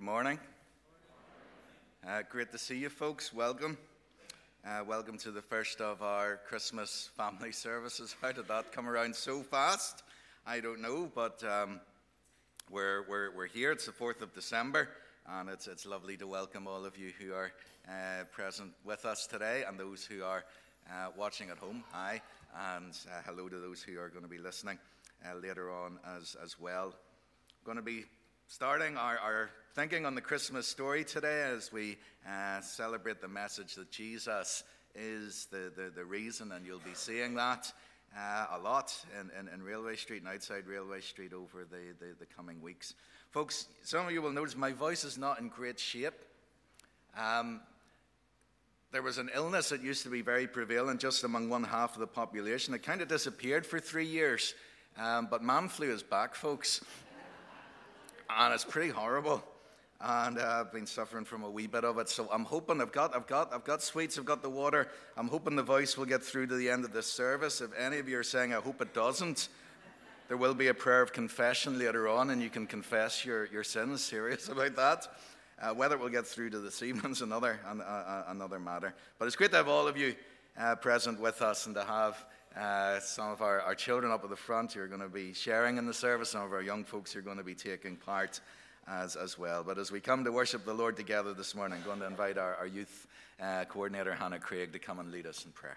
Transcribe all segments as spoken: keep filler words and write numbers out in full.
Good morning. Uh, great to see you folks. Welcome. Uh, welcome to the first of our Christmas family services. How did that come around so fast? I don't know, but um, we're, we're, we're here. It's the fourth of December, and it's, it's lovely to welcome all of you who are uh, present with us today, and those who are uh, watching at home. Hi, and uh, hello to those who are going to be listening uh, later on as, as well. Going to be starting our, our thinking on the Christmas story today as we uh, celebrate the message that Jesus is the, the, the reason, and you'll be seeing that uh, a lot in, in, in Railway Street and outside Railway Street over the, the, the coming weeks. Folks, some of you will notice my voice is not in great shape. Um, there was an illness that used to be very prevalent just among one half of the population. It kind of disappeared for three years, um, but man flu is back, folks. And it's pretty horrible, and uh, I've been suffering from a wee bit of it. So I'm hoping I've got, I've got, I've got sweets, I've got the water. I'm hoping the voice will get through to the end of this service. If any of you are saying, "I hope it doesn't," there will be a prayer of confession later on, and you can confess your, your sins. Serious about that. Uh, whether it will get through to this evening's another an, uh, another matter. But it's great to have all of you uh, present with us, and to have Uh, some of our, our children up at the front who are going to be sharing in the service, some of our young folks who are going to be taking part as, as well. But as we come to worship the Lord together this morning, I'm going to invite our, our youth uh, coordinator, Hannah Craig, to come and lead us in prayer.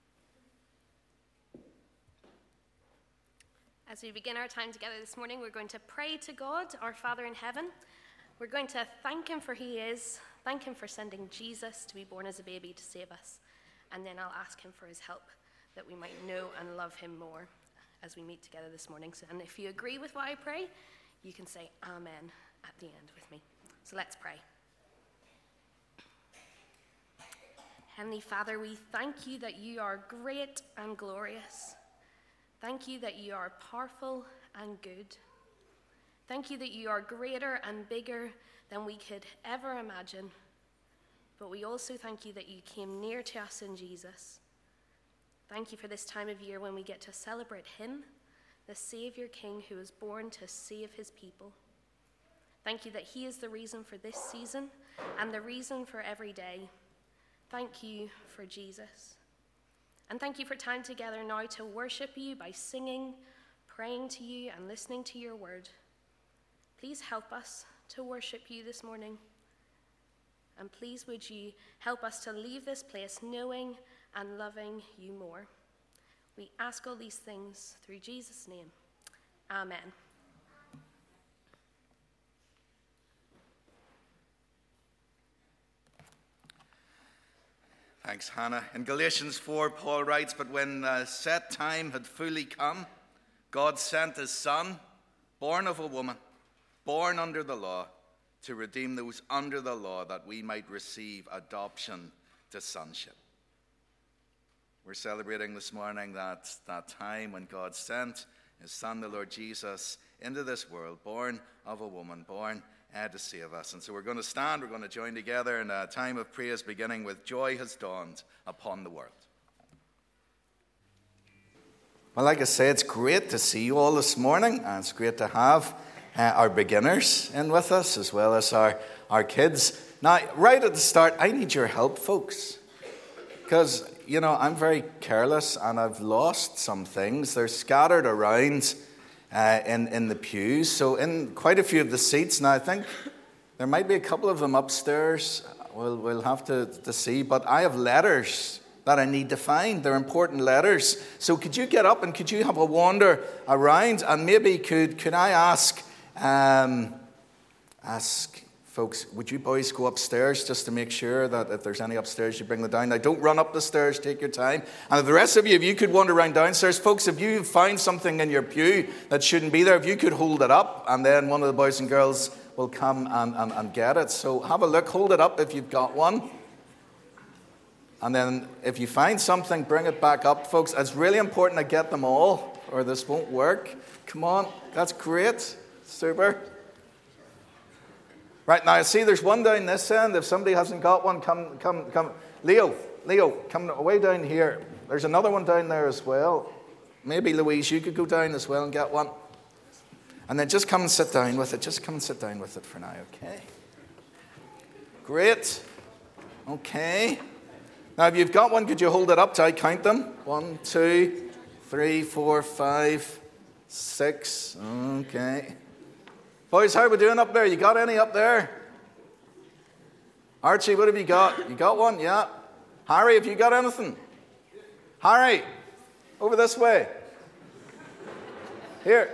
As we begin our time together this morning, we're going to pray to God, our Father in heaven. We're going to thank him for who he is, thank him for sending Jesus to be born as a baby to save us, and then I'll ask him for his help, that we might know and love him more as we meet together this morning. So, and if you agree with what I pray, you can say amen at the end with me. So let's pray. Heavenly Father, we thank you that you are great and glorious. Thank you that you are powerful and good. Thank you that you are greater and bigger than we could ever imagine. But we also thank you that you came near to us in Jesus. Thank you for this time of year when we get to celebrate him, the Savior King who was born to save his people. Thank you that he is the reason for this season and the reason for every day. Thank you for Jesus. And thank you for time together now to worship you by singing, praying to you, and listening to your word. Please help us to worship you this morning. And please would you help us to leave this place knowing and loving you more. We ask all these things through Jesus' name. Amen. Thanks, Hannah. In Galatians four, Paul writes, "But when the set time had fully come, God sent his Son, born of a woman, born under the law, to redeem those under the law, that we might receive adoption to sonship." We're celebrating this morning that, that time when God sent his Son, the Lord Jesus, into this world, born of a woman, born uh, to save us. And so we're going to stand, we're going to join together in a time of praise, beginning with "Joy Has Dawned Upon the World." Well, like I say, it's great to see you all this morning, and it's great to have uh, our beginners in with us, as well as our, our kids. Now, right at the start, I need your help, folks, because you know, I'm very careless and I've lost some things. They're scattered around uh, in, in the pews. So in quite a few of the seats, now I think there might be a couple of them upstairs. We'll, we'll have to, to see. But I have letters that I need to find. They're important letters. So could you get up and could you have a wander around? And maybe could, could I ask, um, ask... Folks, would you boys go upstairs just to make sure that if there's any upstairs, you bring them down? Now, don't run up the stairs. Take your time. And if the rest of you, if you could wander around downstairs. Folks, if you find something in your pew that shouldn't be there, if you could hold it up, and then one of the boys and girls will come and, and, and get it. So have a look. Hold it up if you've got one. And then if you find something, bring it back up. Folks, it's really important to get them all, or this won't work. Come on. That's great. Super. Right, now, I see there's one down this end. If somebody hasn't got one, come, come, come. Leo, Leo, come way down here. There's another one down there as well. Maybe, Louise, you could go down as well and get one. And then just come and sit down with it. Just come and sit down with it for now, okay? Great. Okay. Now, if you've got one, could you hold it up till I count them? One, two, three, four, five, six. Okay. Boys, how are we doing up there? You got any up there? Archie, what have you got? You got one? Yeah. Harry, have you got anything? Harry, over this way. Here.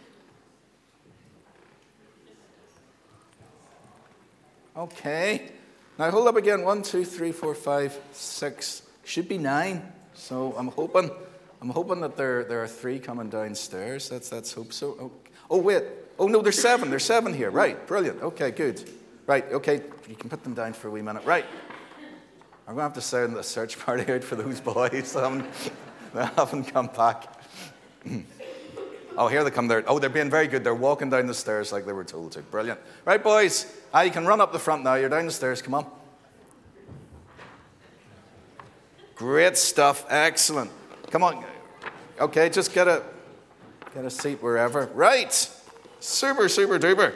Okay. Now hold up again. One, two, three, four, five, six. Should be nine. So I'm hoping, I'm hoping that there there are three coming downstairs. Let's let's hope so. Oh, oh wait. Oh no, there's seven. There's seven here. Right. Brilliant. Okay. Good. Right. Okay. You can put them down for a wee minute. Right. I'm going to have to send the search party out for those boys. They haven't, they haven't come back. Oh, here they come there. Oh, they're being very good. They're walking down the stairs like they were told to. Brilliant. Right, boys. Ah, you can run up the front now. You're down the stairs. Come on. Great stuff. Excellent. Come on. Okay, just get a get a seat wherever. Right. Super, super duper.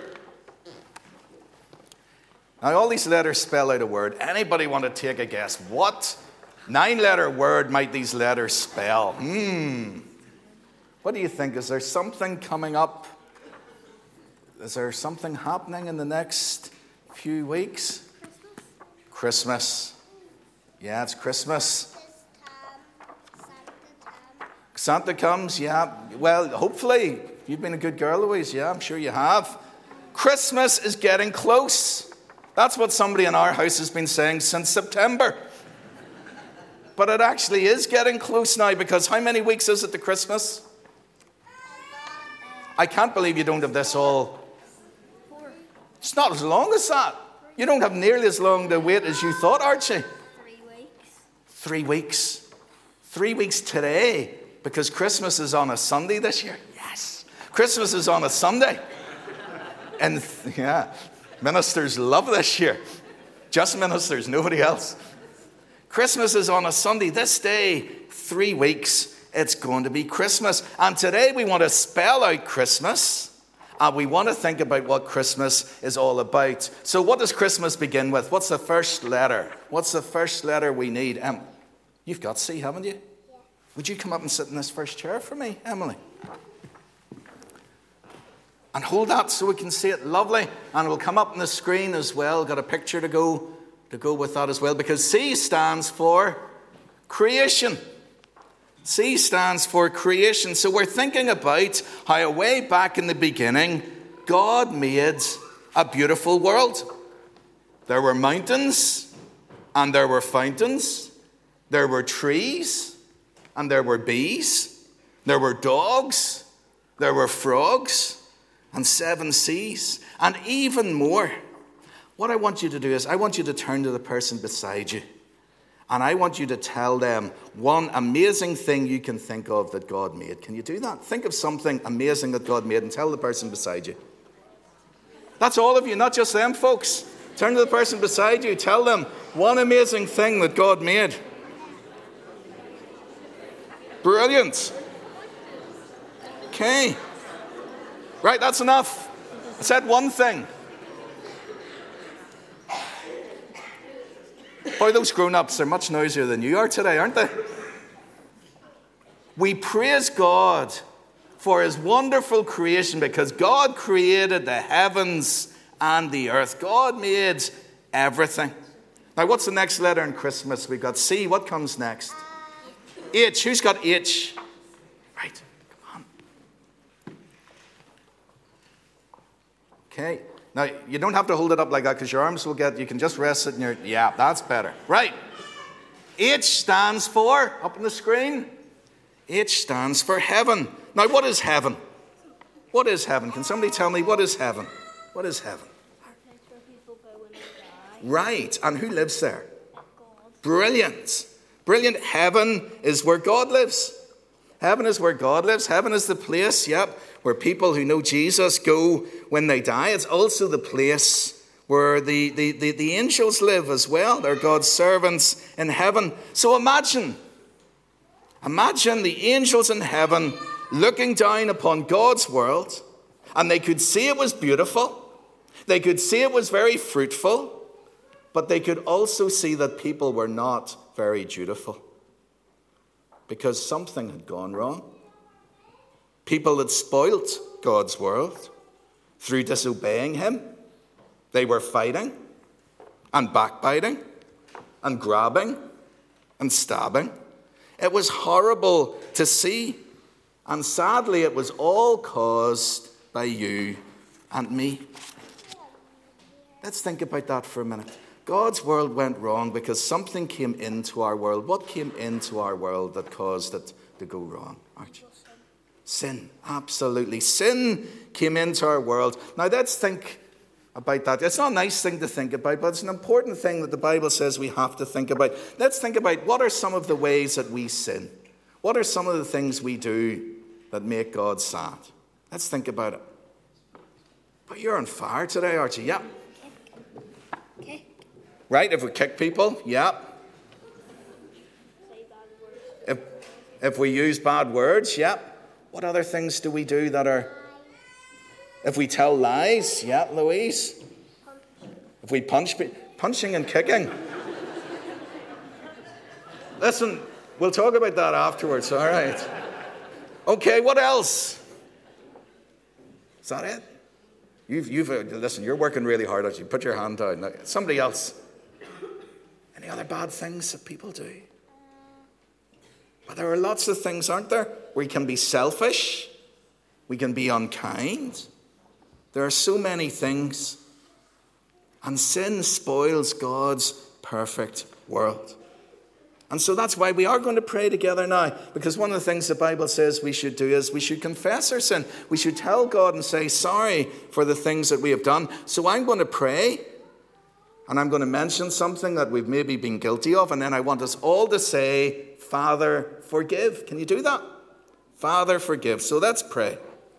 Now, all these letters spell out a word. Anybody want to take a guess? What nine-letter word might these letters spell? Hmm. What do you think? Is there something coming up? Is there something happening in the next few weeks? Christmas. Yeah, it's Christmas. Santa comes, yeah. Well, hopefully. You've been a good girl, Louise. Yeah, I'm sure you have. Christmas is getting close. That's what somebody in our house has been saying since September. But it actually is getting close now, because how many weeks is it to Christmas? I can't believe you don't have this all. It's not as long as that. You don't have nearly as long to wait as you thought, Archie. Three weeks. Three weeks. Three weeks today, because Christmas is on a Sunday this year. Yes. Christmas is on a Sunday. And yeah, ministers love this year. Just ministers, nobody else. Christmas is on a Sunday. This day, three weeks, it's going to be Christmas. And today we want to spell out Christmas. And we want to think about what Christmas is all about. So what does Christmas begin with? What's the first letter? What's the first letter we need? Um, you've got C, haven't you? Yeah. Would you come up and sit in this first chair for me, Emily? And hold that so we can see it. Lovely. And it will come up on the screen as well. Got a picture to go, to go with that as well. Because C stands for creation. C stands for creation. So we're thinking about how way back in the beginning, God made a beautiful world. There were mountains, and there were fountains. There were trees, and there were bees. There were dogs. There were frogs, and seven seas, and even more. What I want you to do is I want you to turn to the person beside you. And I want you to tell them one amazing thing you can think of that God made. Can you do that? Think of something amazing that God made and tell the person beside you. That's all of you, not just them, folks. Turn to the person beside you. Tell them one amazing thing that God made. Brilliant. Okay. Right, that's enough. I said one thing. Boy, those grown-ups are much noisier than you are today, aren't they? We praise God for his wonderful creation, because God created the heavens and the earth. God made everything. Now, what's the next letter in Christmas? We've got C. What comes next? H. Who's got H? Right. Come on. Okay. Now, you don't have to hold it up like that, because your arms will get, you can just rest it in your, yeah, that's better. Right. H stands for, up on the screen, H stands for heaven. Now, what is heaven? What is heaven? Can somebody tell me, what is heaven? What is heaven? Right. And who lives there? God. Brilliant. Brilliant. Heaven is where God lives. Heaven is where God lives. Heaven is the place, yep, where people who know Jesus go when they die. It's also the place where the, the, the, the angels live as well. They're God's servants in heaven. So imagine, imagine the angels in heaven looking down upon God's world, and they could see it was beautiful. They could see it was very fruitful. But they could also see that people were not very dutiful because something had gone wrong. People had spoilt God's world through disobeying him. They were fighting and backbiting and grabbing and stabbing. It was horrible to see. And sadly, it was all caused by you and me. Let's think about that for a minute. God's world went wrong because something came into our world. What came into our world that caused it to go wrong, Archie? Sin, absolutely. Sin came into our world. Now let's think about that. It's not a nice thing to think about, but it's an important thing that the Bible says we have to think about. Let's think about what are some of the ways that we sin. What are some of the things we do that make God sad? Let's think about it. But you're on fire today, Archie. Yeah. Okay. Right, if we kick people, yeah. If, if we use bad words, yeah. What other things do we do that are... If we tell lies, yeah, Louise. If we punch... Punching and kicking. Listen, we'll talk about that afterwards, all right? Okay, what else? Is that it? You've, you've, uh, listen, you're working really hard at you. Put your hand down. Now, somebody else. Any other bad things that people do? But there are lots of things, aren't there? We can be selfish. We can be unkind. There are so many things. And sin spoils God's perfect world. And so that's why we are going to pray together now. Because one of the things the Bible says we should do is we should confess our sin. We should tell God and say sorry for the things that we have done. So I'm going to pray. And I'm going to mention something that we've maybe been guilty of. And then I want us all to say, Father, forgive. Can you do that? Father, forgive. So let's pray.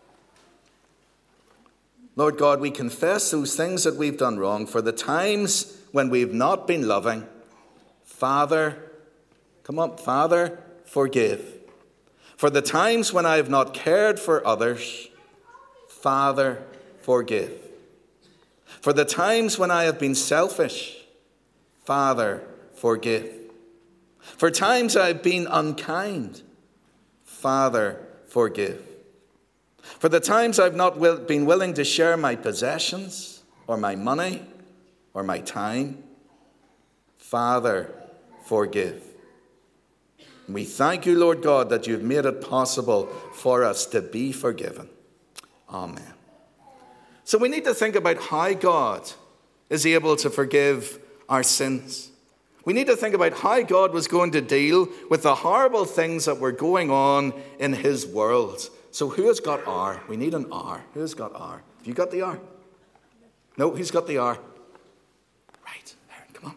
Lord God, we confess those things that we've done wrong for the times when we've not been loving. Father, come on, Father, forgive. For the times when I have not cared for others, Father, forgive. For the times when I have been selfish, Father, forgive. For times I have been unkind, Father, forgive. For the times I've not will, been willing to share my possessions or my money or my time, Father, forgive. And we thank you, Lord God, that you've made it possible for us to be forgiven. Amen. So we need to think about how God is able to forgive our sins. We need to think about how God was going to deal with the horrible things that were going on in his world. So who has got R? We need an R. Who has got R? Have you got the R? No, who's got the R? Right, Aaron, come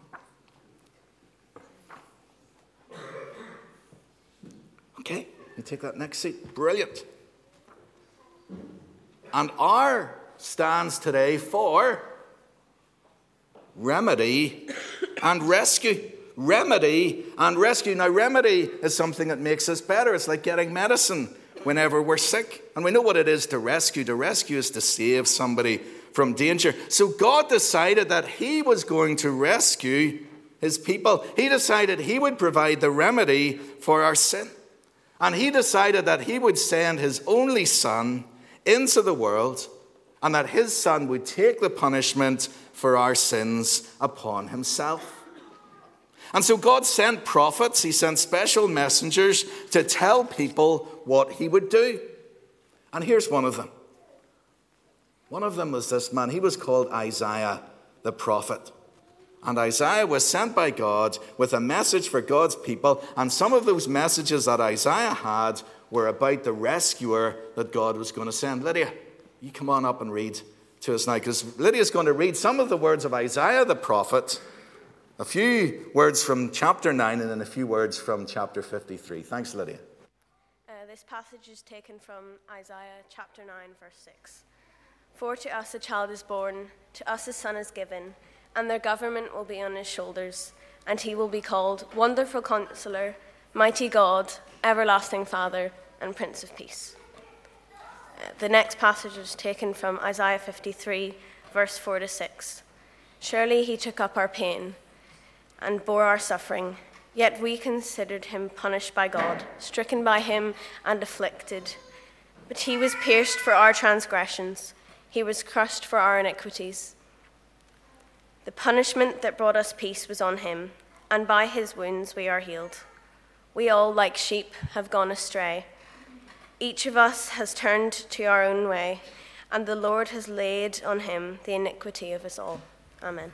on. Okay, you take that next seat. Brilliant. And R stands today for remedy and rescue. Remedy and rescue. Now, remedy is something that makes us better. It's like getting medicine whenever we're sick. And we know what it is to rescue. To rescue is to save somebody from danger. So God decided that he was going to rescue his people. He decided he would provide the remedy for our sin. And he decided that he would send his only son into the world and that his son would take the punishment for our sins upon himself. And so God sent prophets, he sent special messengers to tell people what he would do. And here's one of them. One of them was this man. He was called Isaiah the prophet. And Isaiah was sent by God with a message for God's people. And some of those messages that Isaiah had were about the rescuer that God was going to send. Lydia, you come on up and read to us now, because Lydia's going to read some of the words of Isaiah the prophet, a few words from chapter nine, and then a few words from chapter fifty-three. Thanks, Lydia. Uh, this passage is taken from Isaiah chapter nine, verse six. For to us a child is born, to us a son is given, and their government will be on his shoulders, and he will be called Wonderful Counselor, Mighty God, Everlasting Father, and Prince of Peace. Uh, the next passage is taken from Isaiah fifty-three, verse four to six. Surely he took up our pain and bore our suffering, yet we considered him punished by God, stricken by him and afflicted. But he was pierced for our transgressions, he was crushed for our iniquities. The punishment that brought us peace was on him, and by his wounds we are healed. We all, like sheep, have gone astray. Each of us has turned to our own way, and the Lord has laid on him the iniquity of us all. Amen.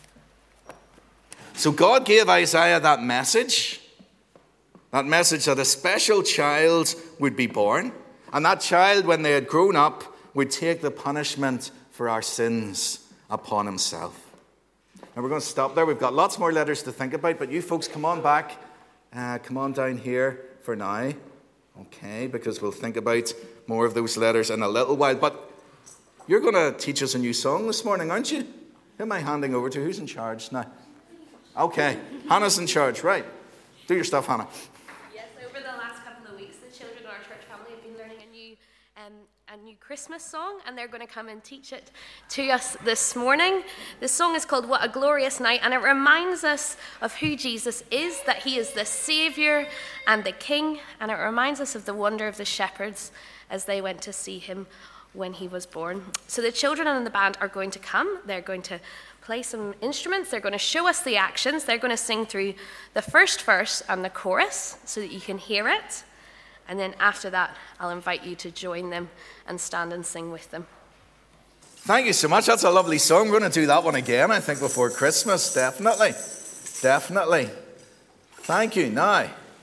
So God gave Isaiah that message, that message that a special child would be born, and that child, when they had grown up, would take the punishment for our sins upon himself. Now we're going to stop there. We've got lots more letters to think about, but you folks come on back, uh, come on down here for now, okay, because we'll think about more of those letters in a little while. But you're going to teach us a new song this morning, aren't you? Who am I handing over to? Who's in charge now? Okay, Hannah's in charge, right. Do your stuff, Hannah. Yes, over the last couple of weeks, the children in our church family have been learning a new, um, a new Christmas song, and they're going to come and teach it to us this morning. This song is called What a Glorious Night, and it reminds us of who Jesus is, that he is the Saviour and the King, and it reminds us of the wonder of the shepherds as they went to see him when he was born. So the children and the band are going to come. They're going to play some instruments. They're going to show us the actions. They're going to sing through the first verse and the chorus so that you can hear it. And then after that, I'll invite you to join them and stand and sing with them. Thank you so much. That's a lovely song. We're going to do that one again, I think, before Christmas. Definitely. Definitely. Thank you. Now,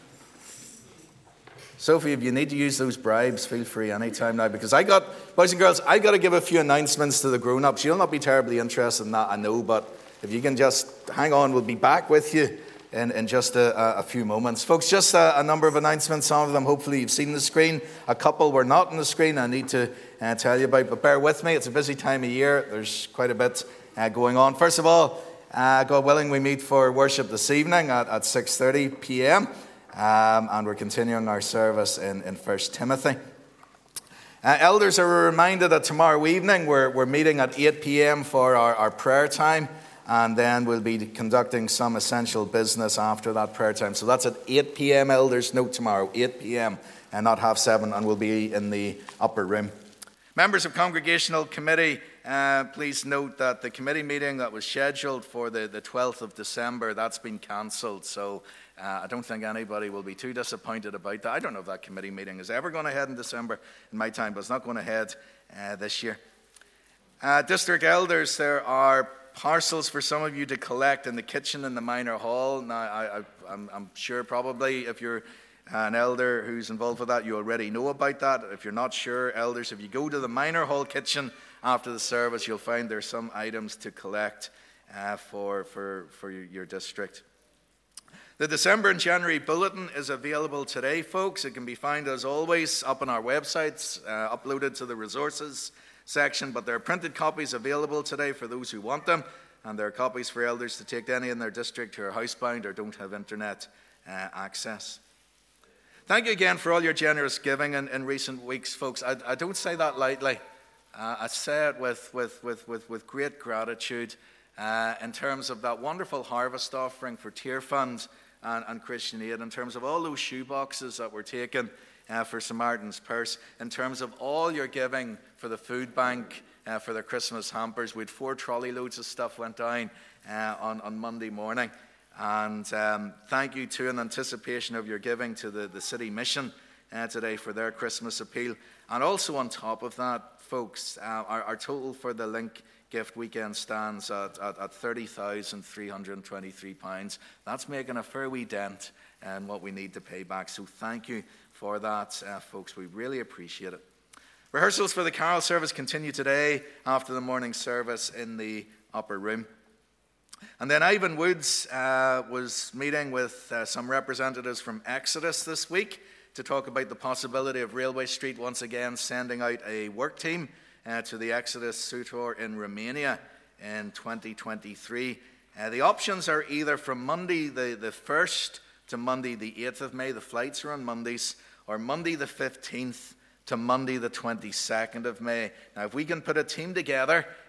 Sophie, if you need to use those bribes, feel free anytime now, because I got, boys and girls, I got to give a few announcements to the grown-ups. You'll not be terribly interested in that, I know, but if you can just hang on, we'll be back with you in, in just a, a few moments. Folks, just a, a number of announcements. Some of them, hopefully, you've seen the screen. A couple were not on the screen I need to uh, tell you about, but bear with me. It's a busy time of year. There's quite a bit uh, going on. First of all, uh, God willing, we meet for worship this evening at, at six thirty p.m., Um, and we're continuing our service in, in First Timothy. Uh, elders are reminded that tomorrow evening we're, we're meeting at eight p.m. for our, our prayer time, and then we'll be conducting some essential business after that prayer time. So that's at eight p.m. Elders, note tomorrow, eight p.m. and not half seven, and we'll be in the upper room. Members of Congregational Committee, uh, please note that the committee meeting that was scheduled for the, the twelfth of December, that's been cancelled. So Uh, I don't think anybody will be too disappointed about that. I don't know if that committee meeting is ever going ahead in December in my time, but it's not going ahead uh, this year. Uh, district elders, there are parcels for some of you to collect in the kitchen in the minor hall. Now, I, I, I'm, I'm sure probably if you're an elder who's involved with that, you already know about that. If you're not sure, elders, if you go to the minor hall kitchen after the service, you'll find there's some items to collect uh, for, for, for your, your district. The December and January bulletin is available today, folks. It can be found, as always, up on our websites, uh, uploaded to the resources section, but there are printed copies available today for those who want them, and there are copies for elders to take to any in their district who are housebound or don't have internet uh, access. Thank you again for all your generous giving in, in recent weeks, folks. I, I don't say that lightly. Uh, I say it with, with, with, with, with great gratitude uh, in terms of that wonderful harvest offering for Tear Fund And, and Christian Aid, in terms of all those shoe boxes that were taken uh, for Samaritan's Purse, in terms of all your giving for the food bank, uh, for their Christmas hampers. We had four trolley loads of stuff went down uh, on, on Monday morning. And um, thank you too in anticipation of your giving to the, the city mission uh, today for their Christmas appeal. And also on top of that, folks, uh, our, our total for the Link Gift Weekend stands at, at, at thirty thousand three hundred twenty-three pounds. That's making a fair wee dent in what we need to pay back. So thank you for that, uh, folks. We really appreciate it. Rehearsals for the carol service continue today after the morning service in the upper room. And then Ivan Woods uh, was meeting with uh, some representatives from Exodus this week to talk about the possibility of Railway Street once again sending out a work team Uh, to the Exodus Sutor in Romania in twenty twenty-three. Uh, the options are either from Monday the, the first to Monday the eighth of May, the flights are on Mondays, or Monday the fifteenth to Monday the twenty-second of May. Now, if we can put a team together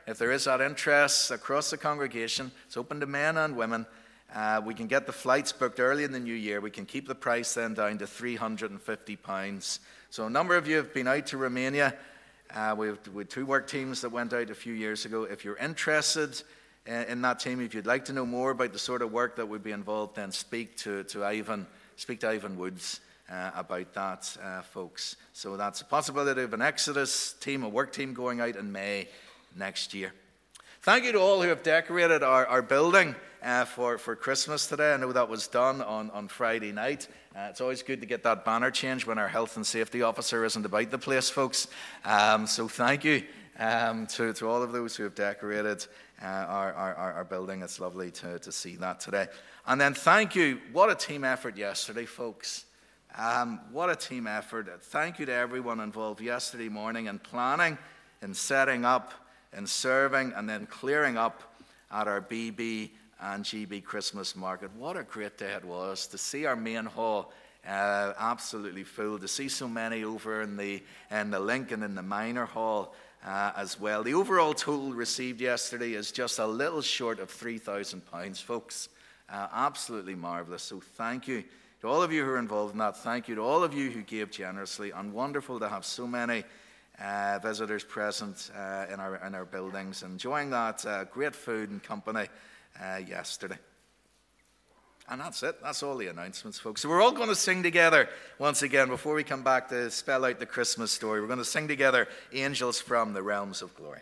if there is that interest across the congregation, it's open to men and women. Uh, we can get the flights booked early in the new year. We can keep the price then down to three hundred fifty pounds. So a number of you have been out to Romania. Uh, we, have, we had two work teams that went out a few years ago. If you're interested in, in that team, if you'd like to know more about the sort of work that would be involved, then speak to, to Ivan, speak to Ivan Woods uh, about that, uh, folks. So that's a possibility of an Exodus team, a work team going out in May next year. Thank you to all who have decorated our, our building uh, for, for Christmas today. I know that was done on, on Friday night. Uh, it's always good to get that banner changed when our health and safety officer isn't about the place, folks. Um, so thank you um, to, to all of those who have decorated uh, our, our, our building. It's lovely to, to see that today. And then thank you. What a team effort yesterday, folks. Um, what a team effort. Thank you to everyone involved yesterday morning in planning, in setting up, in serving, and then clearing up at our B B and G B Christmas market. What a great day it was to see our main hall uh, absolutely full, to see so many over in the, in the Lincoln and in the minor hall uh, as well. The overall total received yesterday is just a little short of three thousand pounds, folks. Uh, absolutely marvellous. So thank you to all of you who are involved in that. Thank you to all of you who gave generously, and wonderful to have so many Uh, visitors present uh, in our in our buildings, enjoying that uh, great food and company uh, yesterday. And that's it. That's all the announcements, folks. So we're all going to sing together once again before we come back to spell out the Christmas story. We're going to sing together Angels from the Realms of Glory.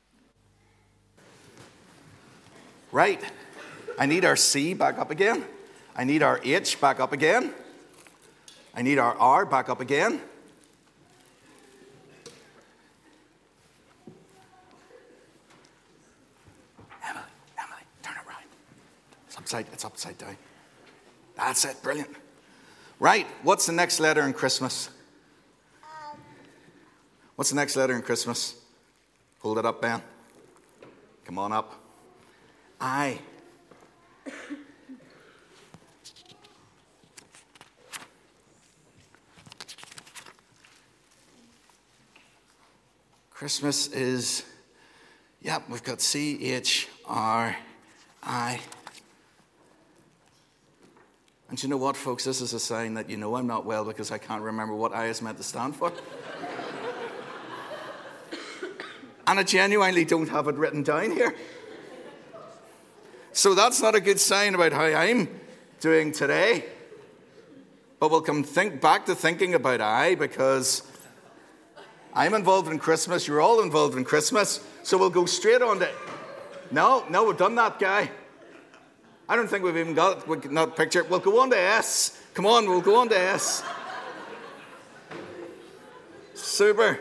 Right. I need our C back up again. I need our H back up again. I need our R back up again. Upside, it's upside down. That's it, brilliant. Right, what's the next letter in Christmas? Um. What's the next letter in Christmas? Hold it up, Ben. Come on up. I. Christmas is, yeah, we've got C, H, R, I. And you know what, folks? This is a sign that you know I'm not well, because I can't remember what I is meant to stand for. And I genuinely don't have it written down here. So that's not a good sign about how I'm doing today. But we'll come think back to thinking about I, because I'm involved in Christmas. You're all involved in Christmas. So we'll go straight on to... No, no, we've done that, guy. I don't think we've even got it, not picture. We'll go on to S. Come on, we'll go on to S. Super.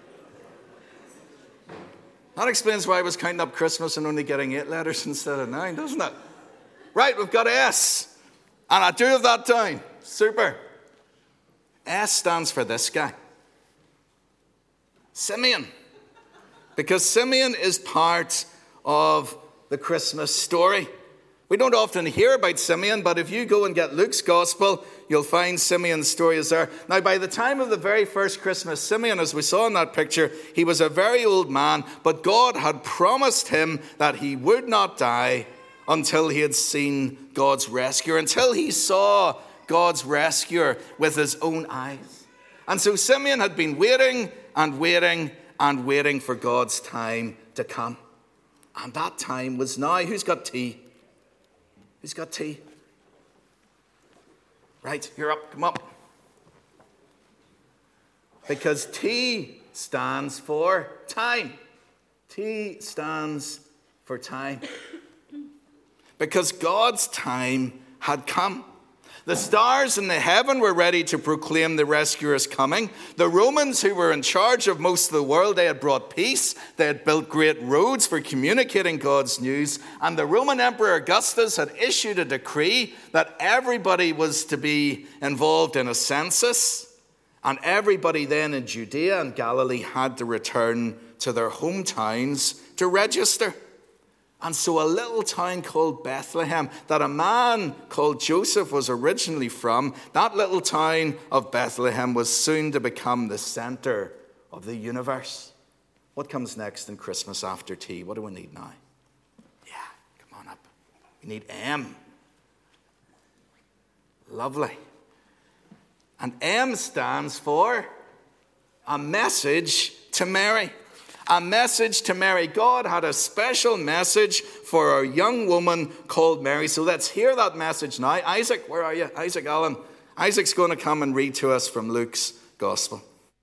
That explains why I was counting up Christmas and only getting eight letters instead of nine, doesn't it? Right, we've got S. And I do have that down. Super. S stands for this guy. Simeon. Because Simeon is part of the Christmas story. We don't often hear about Simeon, but if you go and get Luke's Gospel, you'll find Simeon's story is there. Now, by the time of the very first Christmas, Simeon, as we saw in that picture, he was a very old man, but God had promised him that he would not die until he had seen God's rescuer, until he saw God's rescuer with his own eyes. And so Simeon had been waiting and waiting and waiting for God's time to come. And that time was now. Who's got tea? Who's got tea? Right, you're up. Come up. Because T stands for time. T stands for time. Because God's time had come. The stars in the heaven were ready to proclaim the rescuer's coming. The Romans, who were in charge of most of the world, they had brought peace. They had built great roads for communicating God's news. And the Roman Emperor Augustus had issued a decree that everybody was to be involved in a census. And everybody then in Judea and Galilee had to return to their hometowns to register. And so a little town called Bethlehem, that a man called Joseph was originally from, that little town of Bethlehem was soon to become the center of the universe. What comes next in Christmas after tea? What do we need now? Yeah, come on up. We need M. Lovely. And M stands for a message to Mary. A message to Mary. God had a special message for a young woman called Mary. So let's hear that message now. Isaac, where are you? Isaac Allen. Isaac's going to come and read to us from Luke's Gospel.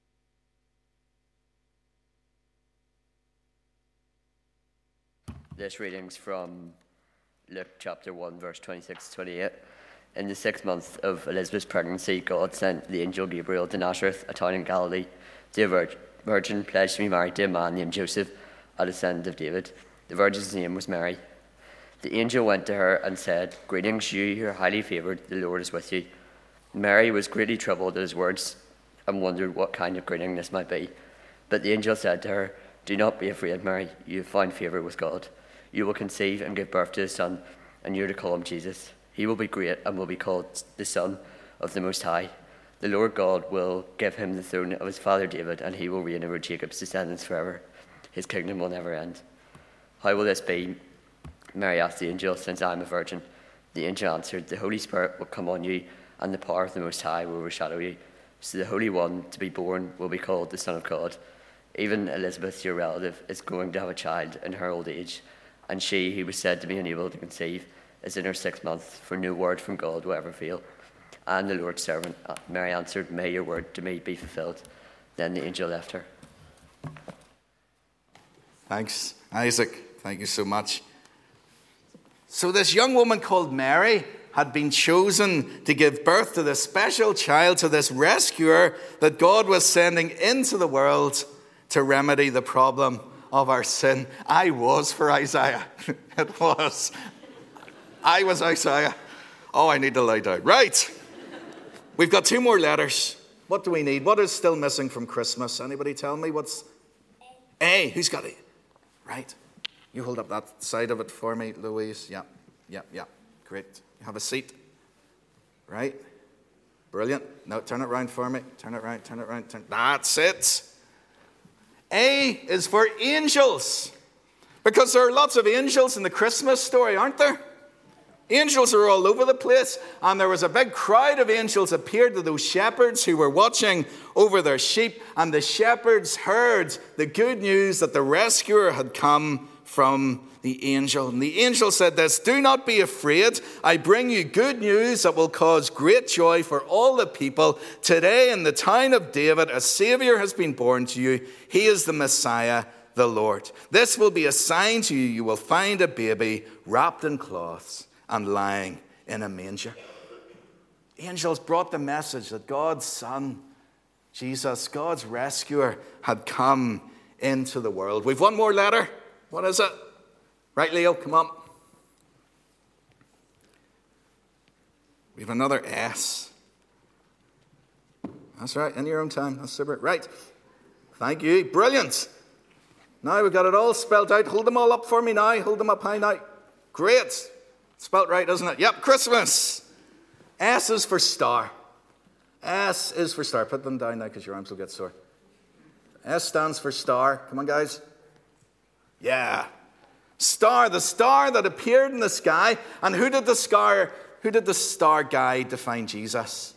This reading's from Luke chapter one, verse twenty-six to twenty-eight. In the sixth month of Elizabeth's pregnancy, God sent the angel Gabriel to Nazareth, a town in Galilee, to a virgin. virgin pledged to be married to a man named Joseph, a descendant of David. The virgin's name was Mary. The angel went to her and said, "Greetings, you who are highly favoured, the Lord is with you." Mary was greatly troubled at his words and wondered what kind of greeting this might be. But the angel said to her, "Do not be afraid, Mary. You have found favour with God. You will conceive and give birth to a son, and you are to call him Jesus. He will be great and will be called the Son of the Most High. The Lord God will give him the throne of his father David, and he will reign over Jacob's descendants forever. His kingdom will never end." "How will this be?" Mary asked the angel, "since I am a virgin?" The angel answered, "The Holy Spirit will come on you, and the power of the Most High will overshadow you. So the Holy One to be born will be called the Son of God. Even Elizabeth, your relative, is going to have a child in her old age, and she, who was said to be unable to conceive, is in her sixth month, for no word from God will ever fail." And the Lord's servant, Mary, answered, "May your word to me be fulfilled." Then the angel left her. Thanks, Isaac. Thank you so much. So this young woman called Mary had been chosen to give birth to this special child, to this rescuer that God was sending into the world to remedy the problem of our sin. I was for Isaiah. It was. I was Isaiah. Oh, I need to lie down. Right. We've got two more letters. What do we need? What is still missing from Christmas? Anybody tell me what's... A. A. Who's got it? Right. You hold up that side of it for me, Louise. Yeah, yeah, yeah. Great. Have a seat. Right. Brilliant. Now turn it around for me. Turn it around, turn it around. Turn... That's it. A is for angels. Because there are lots of angels in the Christmas story, aren't there? Angels are all over the place, and there was a big crowd of angels appeared to those shepherds who were watching over their sheep, and the shepherds heard the good news that the rescuer had come from the angel. And the angel said this, "Do not be afraid. I bring you good news that will cause great joy for all the people. Today in the town of David, a Savior has been born to you. He is the Messiah, the Lord. This will be a sign to you. You will find a baby wrapped in cloths and lying in a manger." Angels brought the message that God's Son, Jesus, God's rescuer, had come into the world. We've one more letter. What is it? Right, Leo, come on. We've another S. That's right, in your own time. That's super. Right. Thank you. Brilliant. Now we've got it all spelled out. Hold them all up for me now. Hold them up high now. Great. Spelt right, isn't it? Yep, Christmas. S is for star. S is for star. Put them down now because your arms will get sore. S stands for star. Come on, guys. Yeah. Star, the star that appeared in the sky. And who did the star, who did the star guide to find Jesus?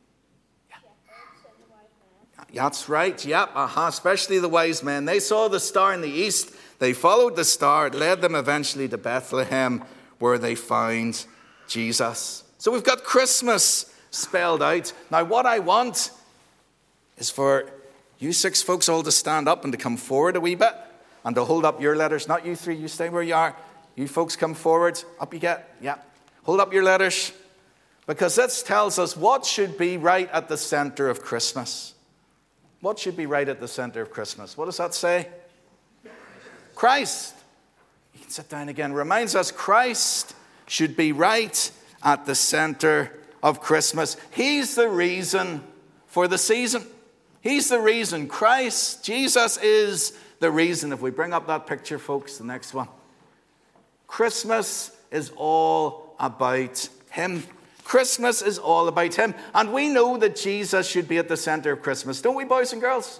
Yeah. That's right. Yep. Uh-huh. Especially the wise men. They saw the star in the east. They followed the star. It led them eventually to Bethlehem, where they found Jesus. So we've got Christmas spelled out. Now what I want is for you six folks all to stand up and to come forward a wee bit and to hold up your letters. Not you three, you stay where you are. You folks come forward. Up you get. Yeah. Hold up your letters. Because this tells us what should be right at the center of Christmas. What should be right at the center of Christmas? What does that say? Christ. You can sit down again. Reminds us Christ should be right at the center of Christmas. He's the reason for the season. He's the reason. Christ, Jesus is the reason. If we bring up that picture, folks, the next one. Christmas is all about him. Christmas is all about him. And we know that Jesus should be at the center of Christmas. Don't we, boys and girls?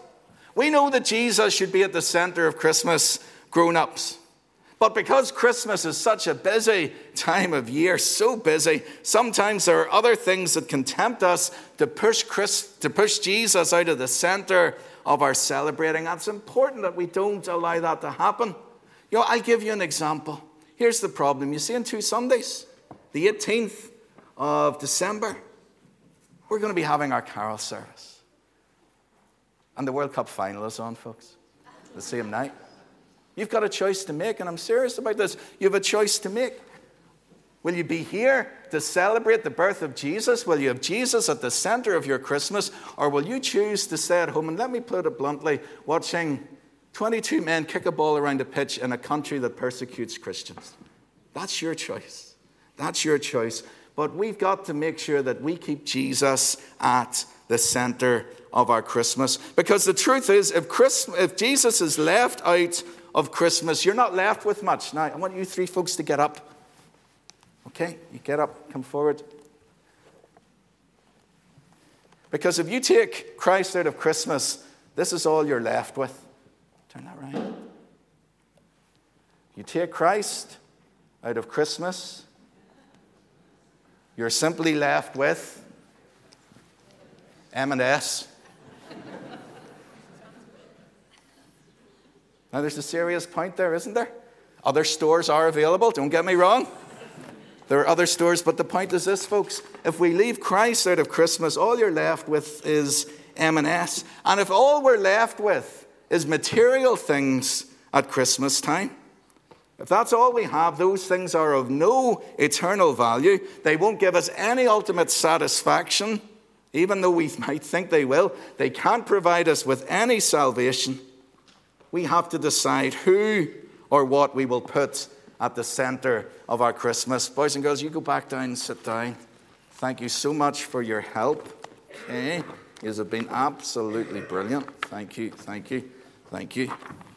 We know that Jesus should be at the center of Christmas, grown-ups. But because Christmas is such a busy time of year, so busy, sometimes there are other things that can tempt us to push Chris, to push Jesus out of the center of our celebrating. And it's important that we don't allow that to happen. You know, I'll give you an example. Here's the problem. You see, in two Sundays, the eighteenth of December, we're going to be having our carol service. And the World Cup final is on, folks, the same night. You've got a choice to make, and I'm serious about this. You have a choice to make. Will you be here to celebrate the birth of Jesus? Will you have Jesus at the center of your Christmas? Or will you choose to stay at home, and let me put it bluntly, watching twenty-two men kick a ball around a pitch in a country that persecutes Christians? That's your choice. That's your choice. But we've got to make sure that we keep Jesus at the center of our Christmas. Because the truth is, if, Christ, if Jesus is left out of Christmas, you're not left with much. Now, I want you three folks to get up. Okay? You get up, come forward. Because if you take Christ out of Christmas, this is all you're left with. Turn that right. You take Christ out of Christmas, you're simply left with M and S. Now, there's a serious point there, isn't there? Other stores are available, don't get me wrong. There are other stores, but the point is this, folks. If we leave Christ out of Christmas, all you're left with is M and S. And if all we're left with is material things at Christmas time, if that's all we have, those things are of no eternal value. They won't give us any ultimate satisfaction, even though we might think they will. They can't provide us with any salvation. We have to decide who or what we will put at the center of our Christmas. Boys and girls, you go back down and sit down. Thank you so much for your help. Okay? You have been absolutely brilliant. Thank you, thank you, thank you.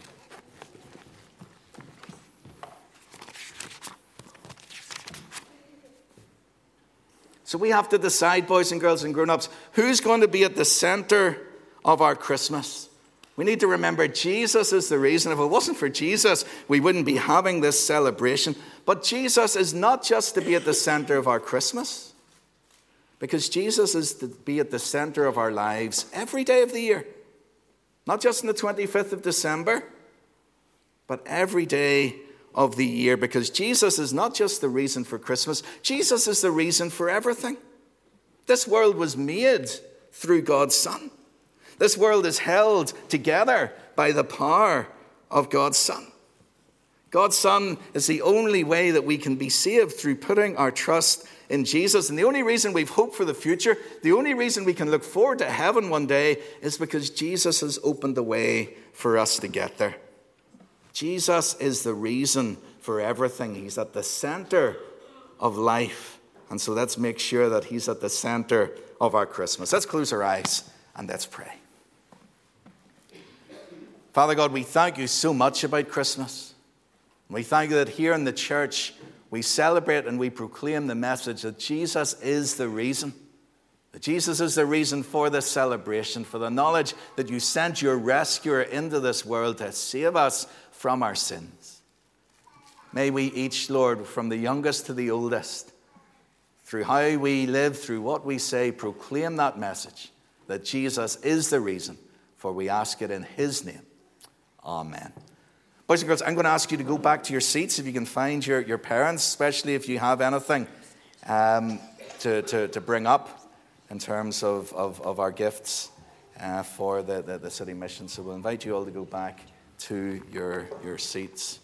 So we have to decide, boys and girls and grown-ups, who's going to be at the center of our Christmas. We need to remember Jesus is the reason. If it wasn't for Jesus, we wouldn't be having this celebration. But Jesus is not just to be at the center of our Christmas, because Jesus is to be at the center of our lives every day of the year. Not just on the twenty-fifth of December, but every day of the year, because Jesus is not just the reason for Christmas. Jesus is the reason for everything. This world was made through God's Son. This world is held together by the power of God's Son. God's Son is the only way that we can be saved, through putting our trust in Jesus. And the only reason we've hope for the future, the only reason we can look forward to heaven one day, is because Jesus has opened the way for us to get there. Jesus is the reason for everything. He's at the center of life. And so let's make sure that he's at the center of our Christmas. Let's close our eyes and let's pray. Father God, we thank you so much about Christmas. We thank you that here in the church we celebrate and we proclaim the message that Jesus is the reason. That Jesus is the reason for this celebration, for the knowledge that you sent your rescuer into this world to save us from our sins. May we each, Lord, from the youngest to the oldest, through how we live, through what we say, proclaim that message, that Jesus is the reason, for we ask it in his name. Amen. Boys and girls, I'm going to ask you to go back to your seats if you can find your, your parents, especially if you have anything um, to, to, to bring up in terms of, of, of our gifts uh, for the, the, the city mission. So we'll invite you all to go back to your, your seats.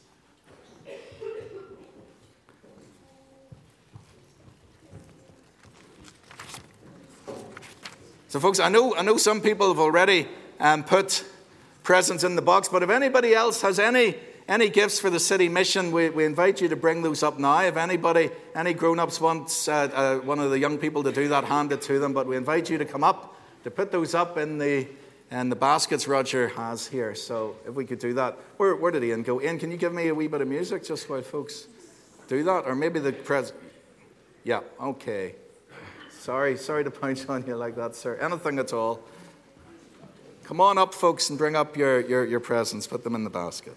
So folks, I know I know some people have already um, put presents in the box, but if anybody else has any any gifts for the city mission, we, we invite you to bring those up now. If anybody, any grown-ups wants uh, uh, one of the young people to do that, hand it to them, but we invite you to come up to put those up in the And the baskets Roger has here. So if we could do that. Where, where did Ian go? Ian, can you give me a wee bit of music just while folks do that? Or maybe the pres... Yeah, okay. Sorry, sorry to punch on you like that, sir. Anything at all. Come on up, folks, and bring up your, your, your presents. Put them in the basket.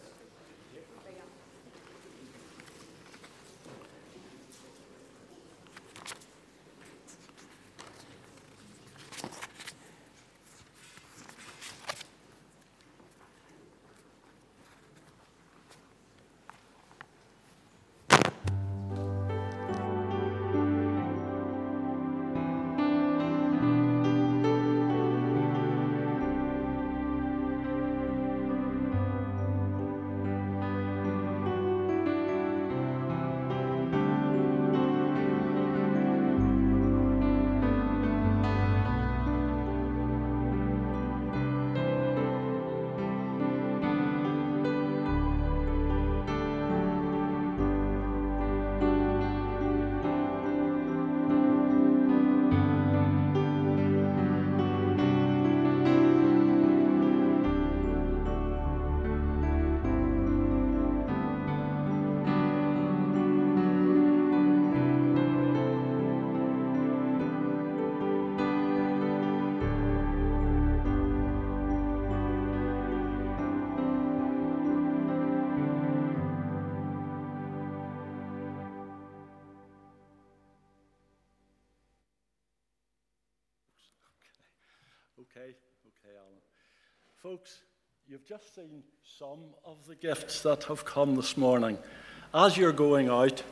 Okay, okay, Alan. Folks, you've just seen some of the gifts that have come this morning. As you're going out,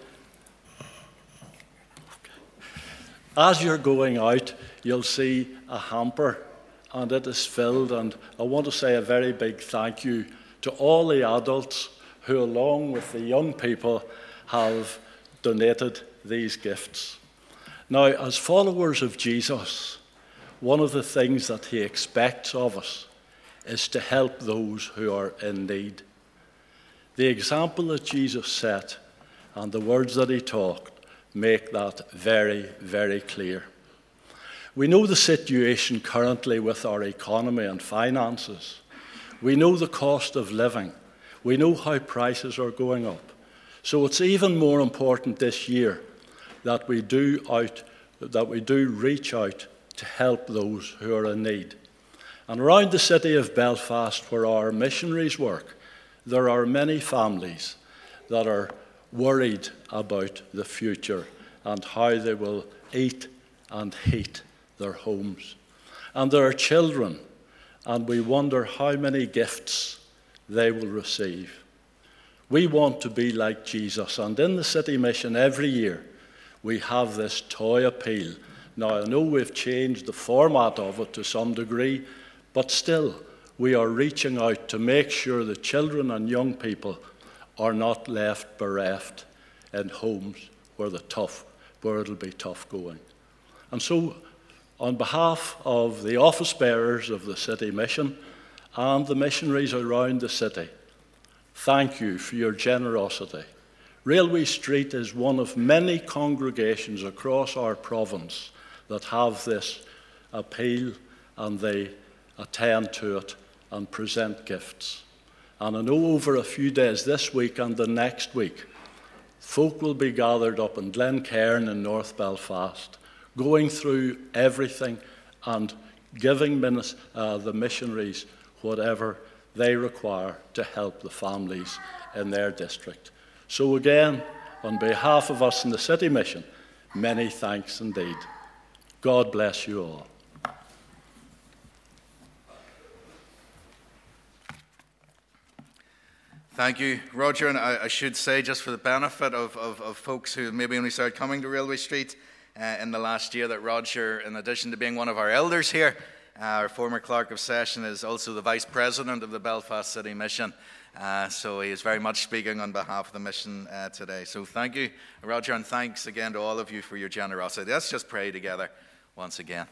okay, as you're going out, you'll see a hamper, and it is filled. And I want to say a very big thank you to all the adults who, along with the young people, have donated these gifts. Now, as followers of Jesus, one of the things that he expects of us is to help those who are in need. The example that Jesus set and the words that he taught make that very, very clear. We know the situation currently with our economy and finances. We know the cost of living. We know how prices are going up. So it's even more important this year that we do out, that we do reach out to help those who are in need. And around the city of Belfast, where our missionaries work, there are many families that are worried about the future and how they will eat and heat their homes. And there are children, and we wonder how many gifts they will receive. We want to be like Jesus, and in the City Mission every year we have this toy appeal. Now, I know we've changed the format of it to some degree, but still, we are reaching out to make sure that children and young people are not left bereft in homes where the tough, where it'll be tough going. And so, on behalf of the office bearers of the City Mission and the missionaries around the city, thank you for your generosity. Railway Street is one of many congregations across our province that have this appeal, and they attend to it and present gifts. And I know over a few days this week and the next week, folk will be gathered up in Glencairn in North Belfast, going through everything and giving minis- uh, the missionaries whatever they require to help the families in their district. So again, on behalf of us in the City Mission, many thanks indeed. God bless you all. Thank you, Roger. And I, I should say, just for the benefit of, of, of folks who maybe only started coming to Railway Street uh, in the last year, that Roger, in addition to being one of our elders here, uh, our former clerk of session, is also the vice president of the Belfast City Mission. Uh, so he is very much speaking on behalf of the mission uh, today. So thank you, Roger, and thanks again to all of you for your generosity. Let's just pray together once again.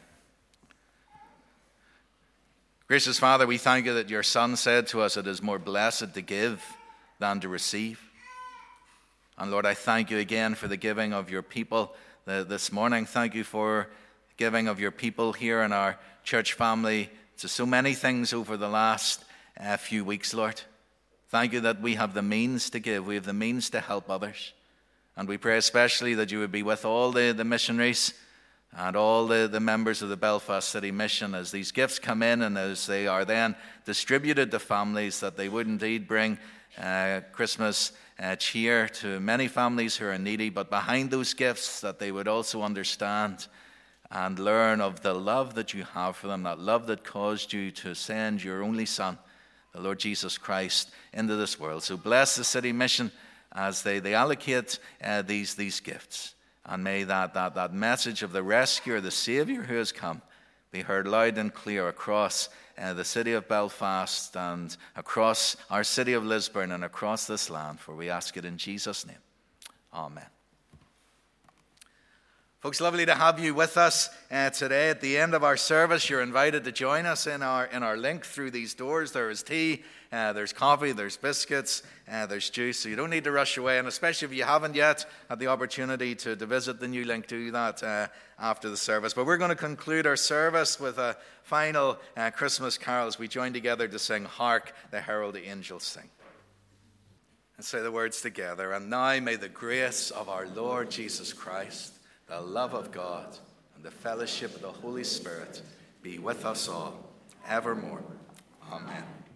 Gracious Father, we thank you that your Son said to us, it is more blessed to give than to receive. And Lord, I thank you again for the giving of your people this morning. Thank you for the giving of your people here in our church family to so many things over the last uh, few weeks, Lord. Thank you that we have the means to give. We have the means to help others. And we pray especially that you would be with all the, the missionaries and all the, the members of the Belfast City Mission, as these gifts come in and as they are then distributed to families, that they would indeed bring uh, Christmas uh, cheer to many families who are needy, but behind those gifts that they would also understand and learn of the love that you have for them, that love that caused you to send your only Son, the Lord Jesus Christ, into this world. So bless the City Mission as they, they allocate uh, these, these gifts. And may that, that, that message of the rescuer, the Saviour who has come, be heard loud and clear across uh, the city of Belfast and across our city of Lisburn and across this land, for we ask it in Jesus' name. Amen. Folks, lovely to have you with us uh, today. At the end of our service, you're invited to join us in our in our link through these doors. There is tea, uh, there's coffee, there's biscuits, uh, there's juice, so you don't need to rush away. And especially if you haven't yet had the opportunity to, to visit the new link, do that uh, after the service. But we're going to conclude our service with a final uh, Christmas carol as we join together to sing "Hark, the Herald Angels Sing." And say the words together. And now may the grace of our Lord Jesus Christ, the love of God, and the fellowship of the Holy Spirit be with us all evermore. Amen.